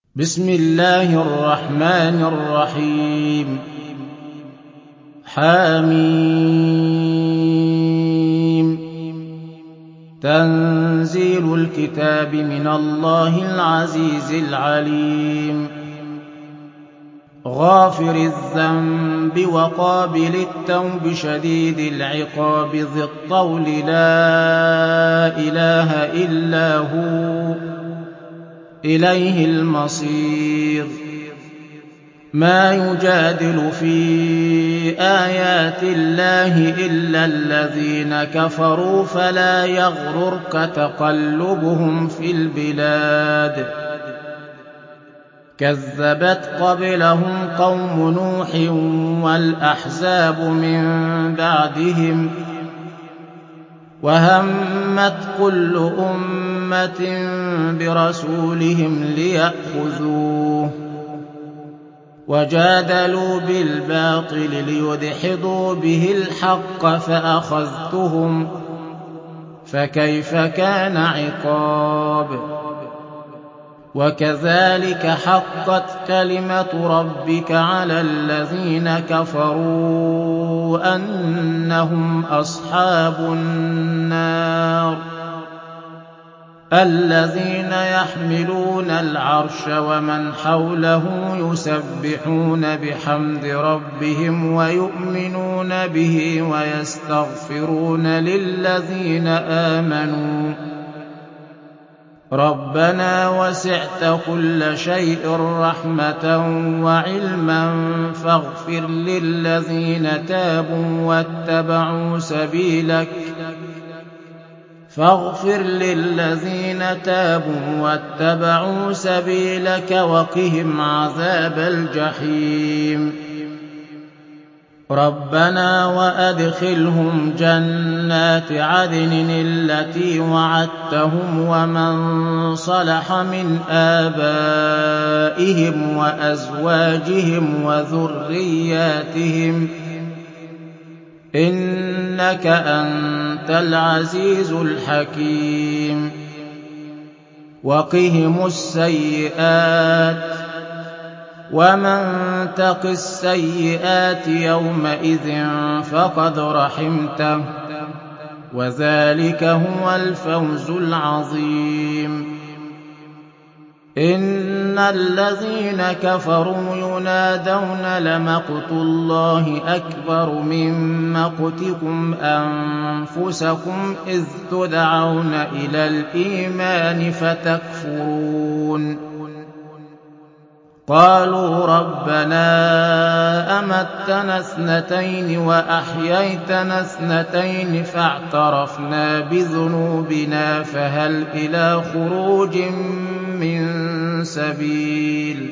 بسم الله الرحمن الرحيم حم تنزيل الكتاب من الله العزيز العليم غافر الذنب وقابل التوب شديد العقاب ذي الطول لا إله إلا هو إليه المصير ما يجادل في آيات الله إلا الذين كفروا فلا يغررك تقلبهم في البلاد كذبت قبلهم قوم نوح والأحزاب من بعدهم وهمت كل أمة برسولهم ليأخذوه وجادلوا بالباطل ليدحضوا به الحق فأخذتهم فكيف كان عقاب وكذلك حقت كلمة ربك على الذين كفروا أنهم أصحاب النار الذين يحملون العرش ومن حوله يسبحون بحمد ربهم ويؤمنون به ويستغفرون للذين آمنوا ربنا وسعت كل شيء رحمة وعلما فاغفر للذين تابوا واتبعوا سبيلك وقهم عذاب الجحيم ربنا وأدخلهم جنات عدن التي وعدتهم ومن صلح من آبائهم وأزواجهم وذرياتهم إنك أنت العزيز الحكيم وقهم السيئات ومن تق السيئات يومئذ فقد رحمته وذلك هو الفوز العظيم إن الذين كفروا ينادون لمقت الله أكبر من مقتكم أنفسكم إذ تدعون إلى الإيمان فتكفرون قالوا ربنا أمتنا اثنتين وأحييتنا اثنتين فاعترفنا بذنوبنا فهل إلى خروج من سبيل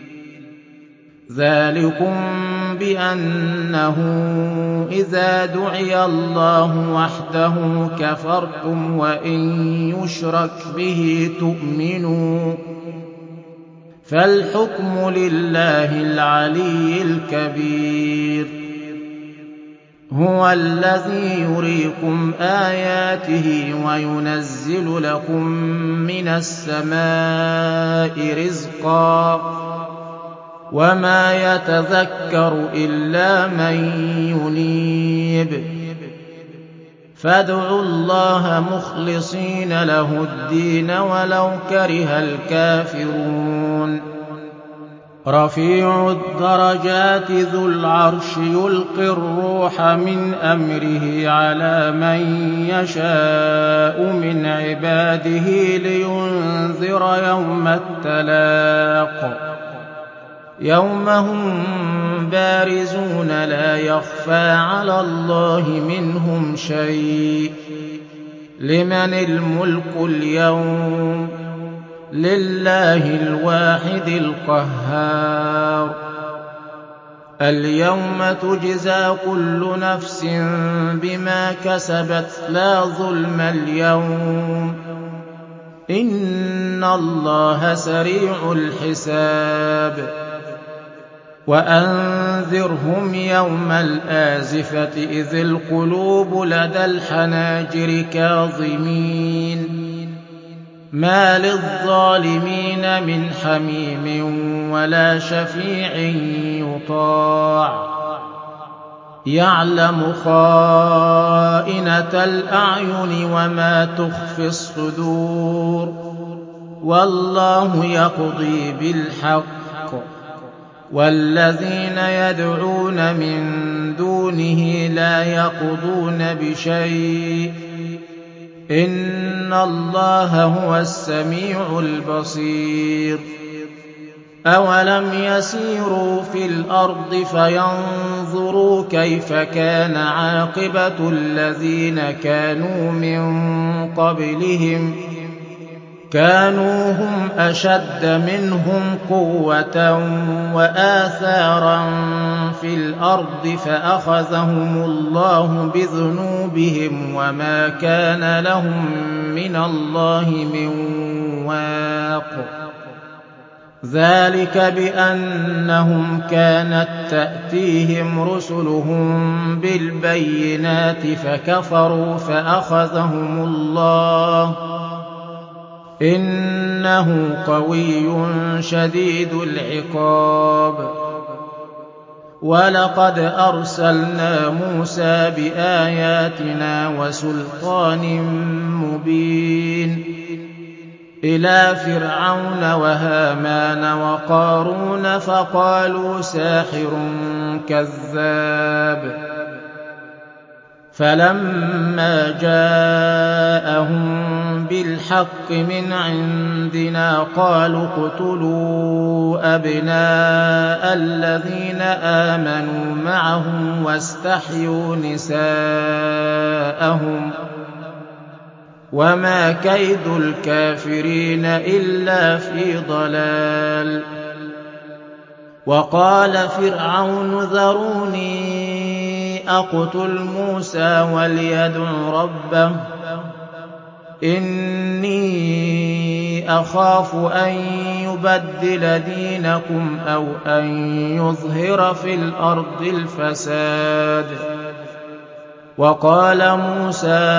ذلكم بأنه إذا دعي الله وحده كفرتم وإن يشرك به تؤمنوا فالحكم لله العلي الكبير هو الذي يريكم آياته وينزل لكم من السماء رزقا وما يتذكر إلا من ينيب فادعوا الله مخلصين له الدين ولو كره الكافرون رفيع الدرجات ذو العرش يلقي الروح من أمره على من يشاء من عباده لينذر يوم التلاق يوم هم بارزون لا يخفى على الله منهم شيء لمن الملك اليوم لله الواحد القهار اليوم تجزى كل نفس بما كسبت لا ظلم اليوم إن الله سريع الحساب وأنذرهم يوم الآزفة إذ القلوب لدى الحناجر كاظمين مَا لِلظَّالِمِينَ مِنْ حَمِيمٍ وَلَا شَفِيعٍ يُطَاعُ يَعْلَمُ خَائِنَةَ الْأَعْيُنِ وَمَا تُخْفِي الصُّدُورُ وَاللَّهُ يَقْضِي بِالْحَقِّ وَالَّذِينَ يَدْعُونَ مِن دُونِهِ لَا يَقْضُونَ بِشَيْءٍ إِنَّ اللَّهَ هُوَ السَّمِيعُ الْبَصِيرُ أَوَلَمْ يَسِيرُوا فِي الْأَرْضِ فَيَنظُرُوا كَيْفَ كَانَ عَاقِبَةُ الَّذِينَ كَانُوا مِن قَبْلِهِمْ كَانُوا هُمْ أَشَدَّ مِنْهُمْ قُوَّةً وَآثَارًا فِي الْأَرْضِ فَأَخَذَهُمُ اللَّهُ بِذُنُوبِهِمْ وَمَا كَانَ لَهُم مِّنَ اللَّهِ مِن وَاقٍ ذَلِكَ بِأَنَّهُمْ كَانَت تَّأْتِيهِمْ رُسُلُهُم بِالْبَيِّنَاتِ فَكَفَرُوا فَأَخَذَهُمُ اللَّهُ إِنَّهُ قَوِيٌّ شَدِيدُ الْعِقَابِ وَلَقَدْ أَرْسَلْنَا مُوسَىٰ بِآيَاتِنَا وَسُلْطَانٍ مُّبِينٍ إِلَىٰ فِرْعَوْنَ وَهَامَانَ وَقَارُونَ فَقَالُوا سَاحِرٌ كَذَّابٌ فَلَمَّا جَاءَهُم بِالْحَقِّ مِنْ عِندِنَا قَالُوا اقْتُلُوا أَبْنَاءَ الَّذِينَ آمَنُوا مَعَهُ وَاسْتَحْيُوا نِسَاءَهُمْ وَمَا كَيْدُ الْكَافِرِينَ إِلَّا فِي ضَلَالٍ وَقَالَ فِرْعَوْنُ ذَرُونِي أَقْتُلْ مُوسَىٰ وَلْيَدْعُ رَبَّهُ إِنِّي أَخَافُ أَن يُبَدِّلَ دِينَكُمْ أَوْ أَن يُظْهِرَ فِي الْأَرْضِ الْفَسَادَ وَقَالَ مُوسَىٰ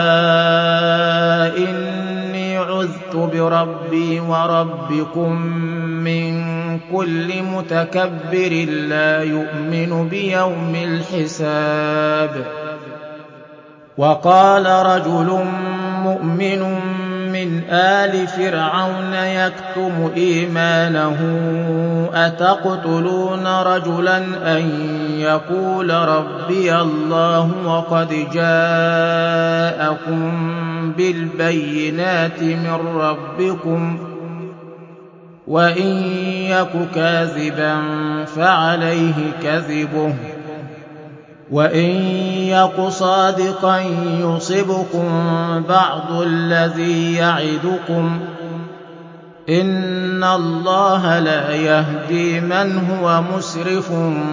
إِنِّي عُذْتُ بِرَبِّي وَرَبِّكُم مِّن كُلِّ مُتَكَبِّرٍ لَّا يُؤْمِنُ بِيَوْمِ الْحِسَابِ وَقَالَ رَجُلٌ مُّؤْمِنٌ مِّنْ آلِ فِرْعَوْنَ يَكْتُمُ إِيمَانَهُ أَتَقْتُلُونَ رَجُلًا أَن يَقُولَ رَبِّيَ اللَّهُ وَقَدْ جَاءَكُم بِالْبَيِّنَاتِ مِن رَّبِّكُمْ وَإِن يَكُ كَاذِبًا فَعَلَيْهِ كَذِبُهُ وَإِن يَكُ صَادِقًا يُصِبْكُم بَعْضُ الَّذِي يَعِدُكُمْ إِنَّ اللَّهَ لَا يَهْدِي مَنْ هُوَ مُسْرِفٌ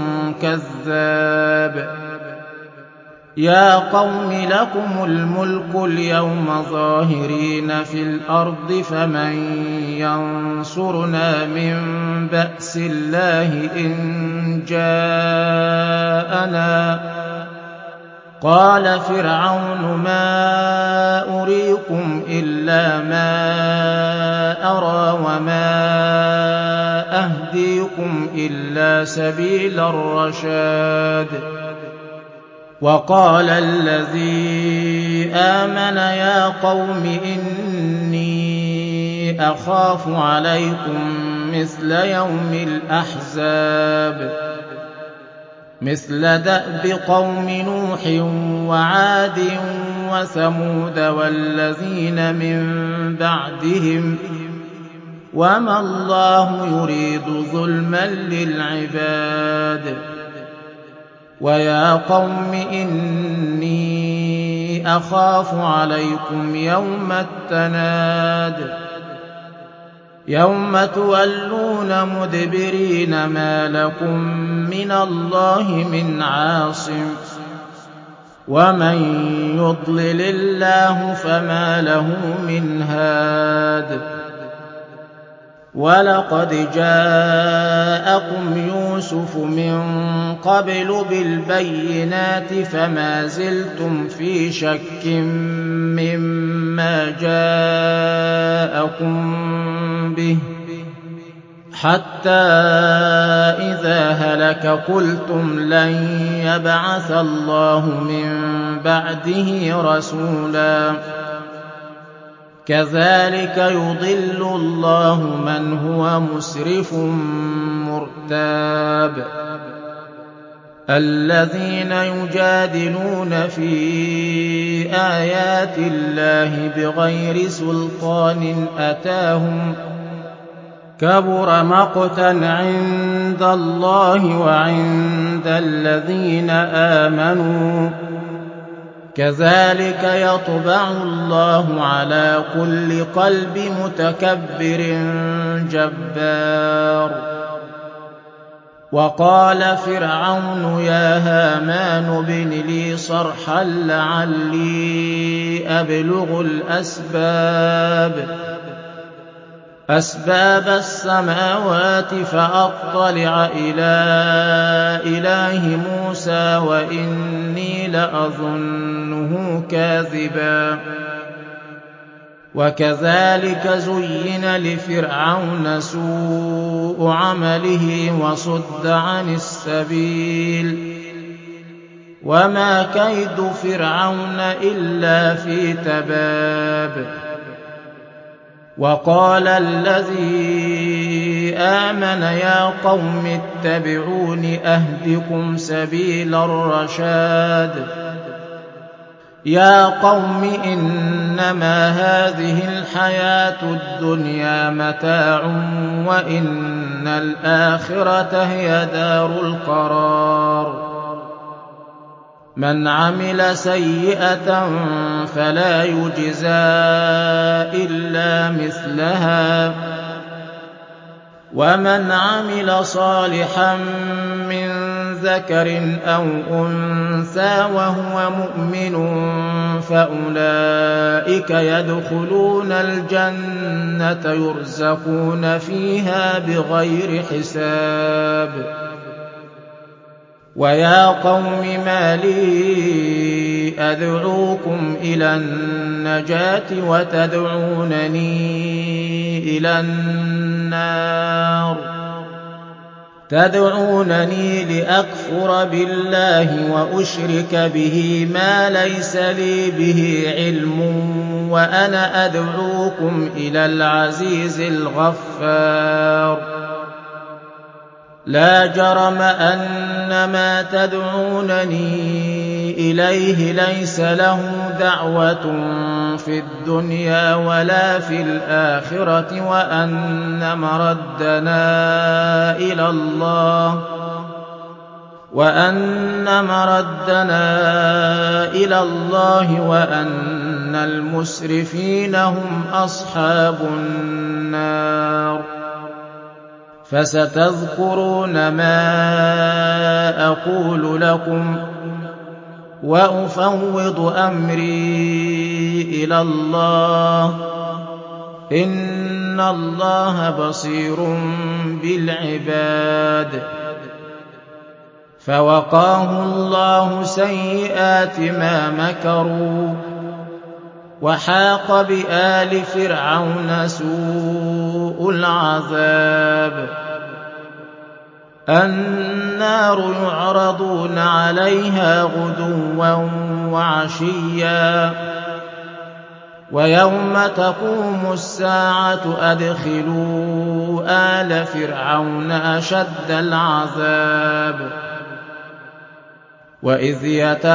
كَذَّابٌ يَا قَوْمِ لَكُمُ الْمُلْكُ الْيَوْمَ ظَاهِرِينَ فِي الْأَرْضِ فَمَن يَنصُرُنَا مِن بَأْسِ اللَّهِ إِن جَاءَنَا قَالَ فِرْعَوْنُ مَا أُرِيكُمْ إِلَّا مَا أَرَىٰ وَمَا أَهْدِيكُمْ إِلَّا سَبِيلَ الرَّشَادِ وَقَالَ الَّذِي آمَنَ يَا قَوْمِ إِنِّي أَخَافُ عَلَيْكُم مِّثْلَ يَوْمِ الْأَحْزَابِ مِثْلَ دَأْبِ قَوْمِ نُوحٍ وَعَادٍ وَثَمُودَ وَالَّذِينَ مِن بَعْدِهِمْ وَمَا اللَّهُ يُرِيدُ ظُلْمًا لِّلْعِبَادِ وَيَا قَوْمِ إِنِّي أَخَافُ عَلَيْكُمْ يَوْمَ التَّنَادِ يَوْمَ تُوَلُّونَ مُدْبِرِينَ مَا لَكُم مِّنَ اللَّهِ مِنْ عَاصِمٍ وَمَن يُضْلِلِ اللَّهُ فَمَا لَهُ مِنْ هَادٍ وَلَقَدْ جَاءَكُمْ يُوسُفُ مِن قَبْلُ بِالْبَيِّنَاتِ فَمَا زِلْتُمْ فِي شَكٍّ مِّمَّا مما جاءكم به حتى إذا هلك قلتم لن يبعث الله من بعده رسولا كذلك يضل الله من هو مسرف مرتاب الذين يجادلون في آيات الله بغير سلطان أتاهم كبر مقتا عند الله وعند الذين آمنوا كذلك يطبع الله على كل قلب متكبر جبار وقال فرعون يا هامان ابن لي صرحا لعلي أبلغ أسباب السماوات فأطلع إلى إله موسى وإني لأظنه كاذبا وكذلك زين لفرعون سوء عمله وصد عن السبيل وما كيد فرعون إلا في تباب وقال الذي آمن يا قوم اتبعون أهدكم سبيل الرشاد يا قوم إنما هذه الحياة الدنيا متاع وإن الآخرة هي دار القرار من عمل سيئة فلا يجزى إلا مثلها ومن عمل صالحا من ذكر أو أنثى وهو مؤمن فأولئك يدخلون الجنة يرزقون فيها بغير حساب ويا قوم ما لي أدعوكم إلى النجاة وتدعونني إلى النار تدعونني لأكفر بالله وأشرك به ما ليس لي به علم وأنا أدعوكم إلى العزيز الغفار لا جرم أن ما تدعونني إليه ليس له دعوة في الدنيا ولا في الآخرة وأن مردنا إلى الله وأن المسرفين هم أصحاب النار فستذكرون ما أقول لكم وأفوض أمري إلى الله إن الله بصير بالعباد فوقاه الله سيئات ما مكروا وحاق بآل فرعون سوء العذاب النار يعرضون عليها غدوا وعشيا ويوم تقوم الساعة أدخلوا آل فرعون أشد العذاب وإذ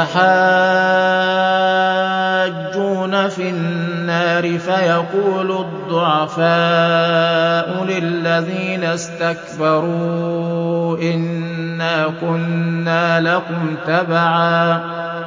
يتحاجون في النار فيقول الضعفاء للذين استكبروا إنا كنا لكم تبعا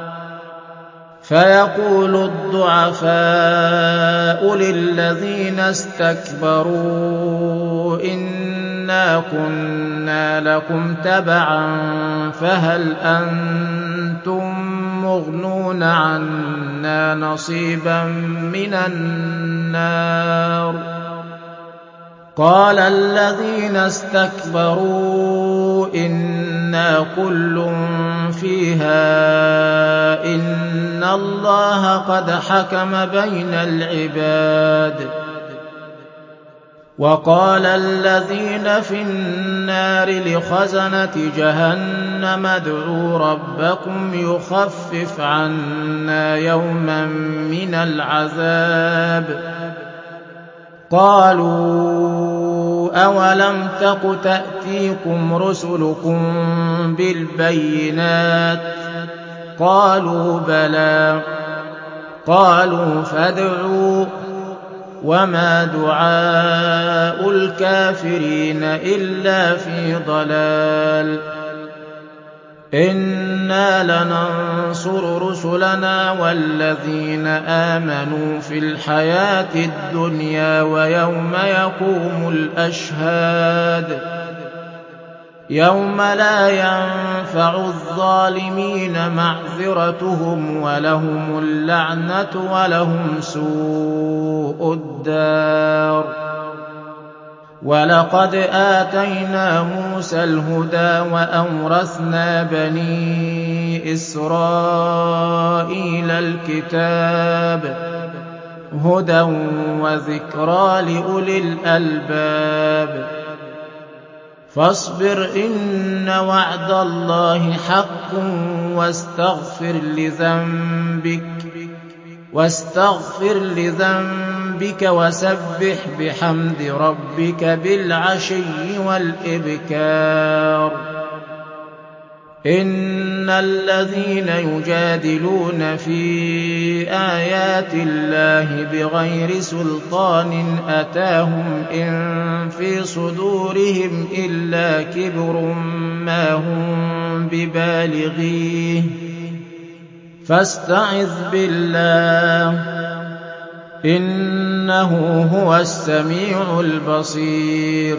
فهل أنتم مغنون عنا نصيبا من النار قال الذين استكبروا إنا كل فيها إن اللَّهَ قَدْ حَكَمَ بَيْنَ الْعِبَادِ وَقَالَ الَّذِينَ فِي النَّارِ لِخَزَنَةِ جَهَنَّمَ ادْعُوا رَبَّكُمْ يُخَفِّفْ عَنَّا يَوْمًا مِنَ الْعَذَابِ قَالُوا أَوَلَمْ تَكُ تَأْتِيكُمْ رُسُلُكُم بِالْبَيِّنَاتِ قَالُوا بَلَىٰ قَالُوا فَادْعُوا وَمَا دُعَاءُ الْكَافِرِينَ إِلَّا فِي ضَلَالٍ إِنَّا لَنَنصُرُ رُسُلَنَا وَالَّذِينَ آمَنُوا فِي الْحَيَاةِ الدُّنْيَا وَيَوْمَ يَقُومُ الْأَشْهَادُ يَوْمَ لا يَنفَعُ الظَّالِمِينَ مَعْذِرَتُهُمْ وَلَهُمُ اللَّعْنَةُ وَلَهُمْ سُوءُ الدَّارِ وَلَقَدْ آتَيْنَا مُوسَى الْهُدَىٰ وَأَوْرَثْنَا بَنِي إِسْرَائِيلَ الْكِتَابَ هُدًى وَذِكْرَىٰ لِأُولِي الْأَلْبَابِ فاصبر إن وعد الله حق واستغفر لذنبك وسبح بحمد ربك بالعشي والإبكار إن الذين يجادلون في آيات الله بغير سلطان أتاهم إن في صدورهم إلا كبر ما هم ببالغيه فاستعذ بالله إنه هو السميع البصير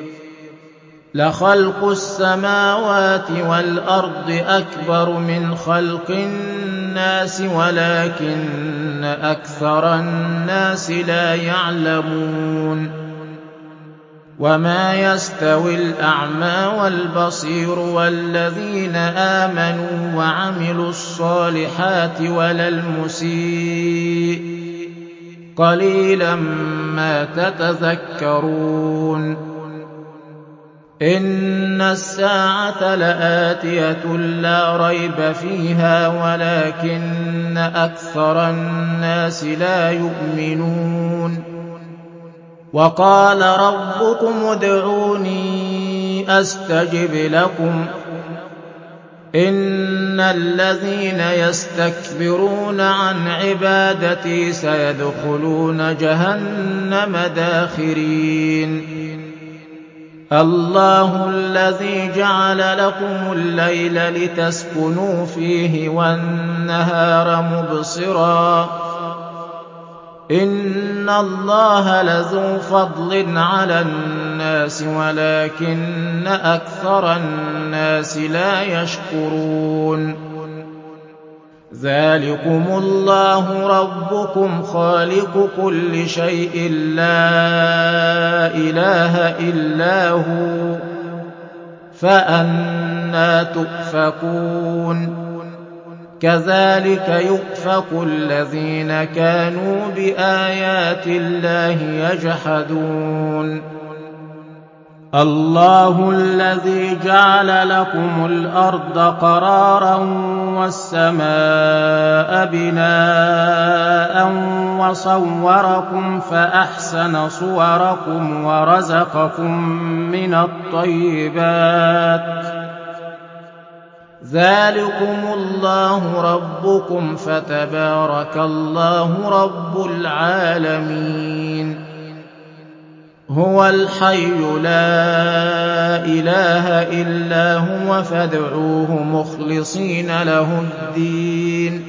لخلق السماوات والأرض أكبر من خلق الناس ولكن أكثر الناس لا يعلمون وما يستوي الأعمى والبصير والذين آمنوا وعملوا الصالحات ولا المسيء قليلا ما تتذكرون إن الساعة لآتية لا ريب فيها ولكن أكثر الناس لا يؤمنون وقال ربكم ادعوني أستجب لكم إن الذين يستكبرون عن عبادتي سيدخلون جهنم داخرين الله الذي جعل لكم الليل لتسكنوا فيه والنهار مبصرا إن الله لذو فضل على الناس ولكن أكثر الناس لا يشكرون ذلكم الله ربكم خالق كل شيء لا إله إلا هو فأنى تؤفكون كذلك يؤفك الذين كانوا بآيات الله يجحدون الله الذي جعل لكم الأرض قرارا والسماء بناء وصوركم فأحسن صوركم ورزقكم من الطيبات ذلكم الله ربكم فتبارك الله رب العالمين هو الحي لا إله إلا هو فادعوه مخلصين له الدين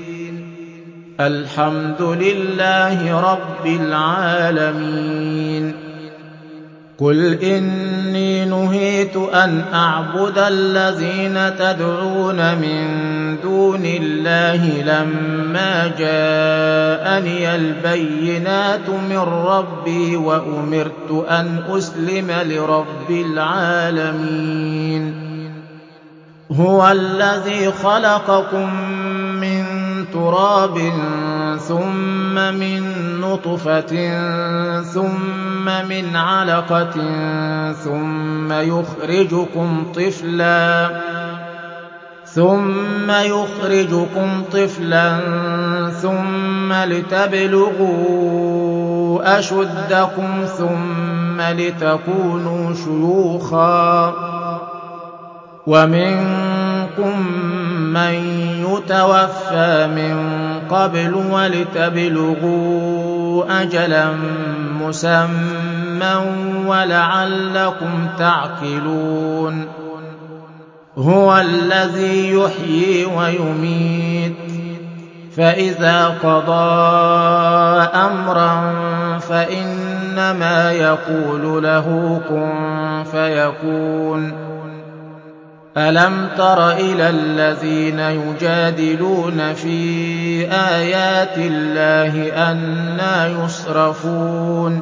الحمد لله رب العالمين قل إني نهيت أن أعبد الذين تدعون من دون الله لما جاءني البينات من ربي وأمرت أن أسلم لرب العالمين هو الذي خلقكم من تراب ثم من نطفة ثم من علقة ثم يخرجكم طفلا ثم لتبلغوا أشدكم ثم لتكونوا شيوخا ومنكم من يتوفى من قبل ولتبلغوا أجلا مسمى ولعلكم تعقلون هو الذي يحيي ويميت فإذا قضى أمرا فإنما يقول له كن فيكون ألم تر إلى الذين يجادلون في آيات الله أنى يصرفون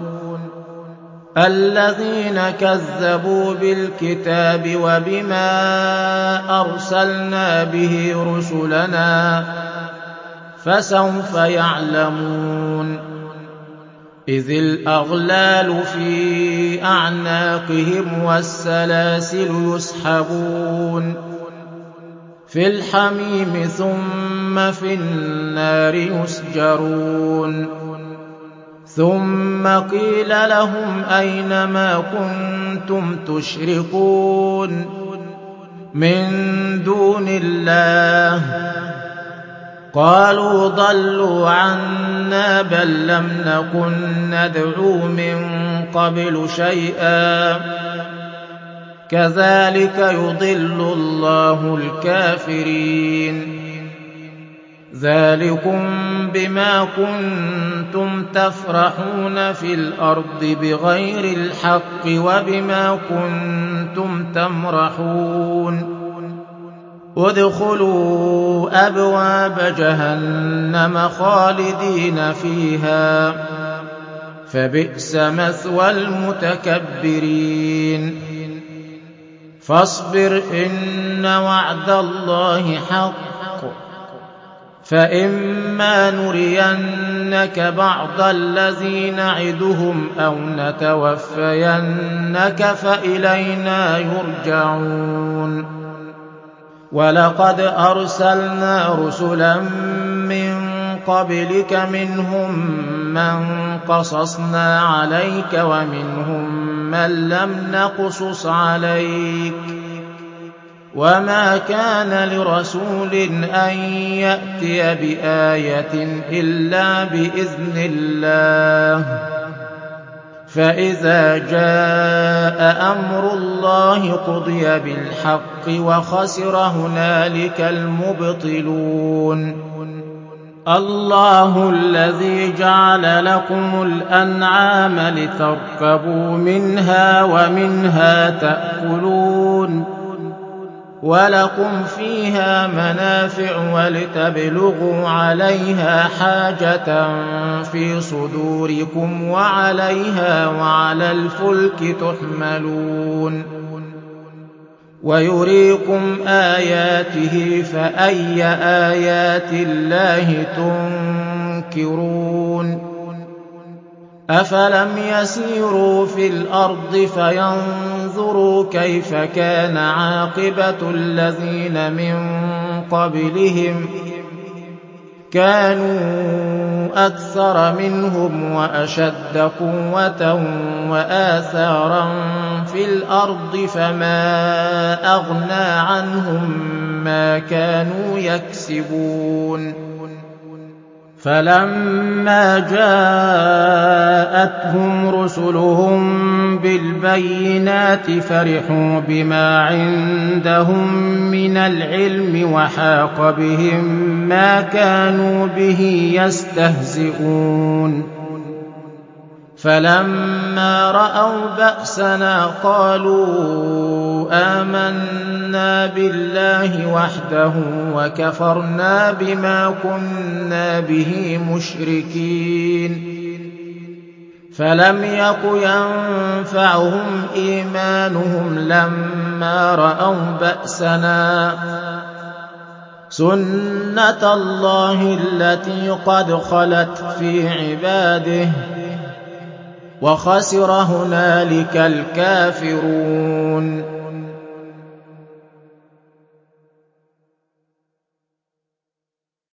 الذين كذبوا بالكتاب وبما أرسلنا به رسلنا فسوف يعلمون إذ الأغلال في أعناقهم والسلاسل يسحبون في الحميم ثم في النار يسجرون ثم قيل لهم أين ما كنتم تشركون من دون الله قالوا ضلوا عنا بل لم نكن ندعو من قبل شيئا كذلك يضل الله الكافرين ذلكم بما كنتم تفرحون في الأرض بغير الحق وبما كنتم تمرحون ادخلوا أبواب جهنم خالدين فيها فبئس مثوى المتكبرين فاصبر إن وعد الله حق فإما نرينك بعض الذي نعدهم أو نتوفينك فإلينا يرجعون ولقد أرسلنا رسلا من قبلك منهم من قصصنا عليك ومنهم من لم نقصص عليك وما كان لرسول أن يأتي بآية إلا بإذن الله فإذا جاء أمر الله قضي بالحق وخسر هنالك المبطلون الله الذي جعل لكم الأنعام لتركبوا منها ومنها تأكلون ولكم فيها منافع ولتبلغوا عليها حاجة في صدوركم وعليها وعلى الفلك تحملون ويريكم آياته فأي آيات الله تنكرون أفلم يسيروا في الأرض فينظروا كيف كان عاقبة الذين من قبلهم كانوا أكثر منهم وأشد قوة وآثارا في الأرض فما أغنى عنهم ما كانوا يكسبون فلما جاءتهم رسلهم بالبينات فرحوا بما عندهم من العلم وحاق بهم ما كانوا به يستهزئون فلما رأوا بأسنا قالوا آمنا بالله وحده وكفرنا بما كنا به مشركين فلم يك ينفعهم إيمانهم لما رأوا بأسنا سُنَّةَ اللَّهِ الَّتِي قَدْ خَلَتْ فِي عِبَادِهِ ۖ وَخَسِرَ هُنَالِكَ الْكَافِرُونَ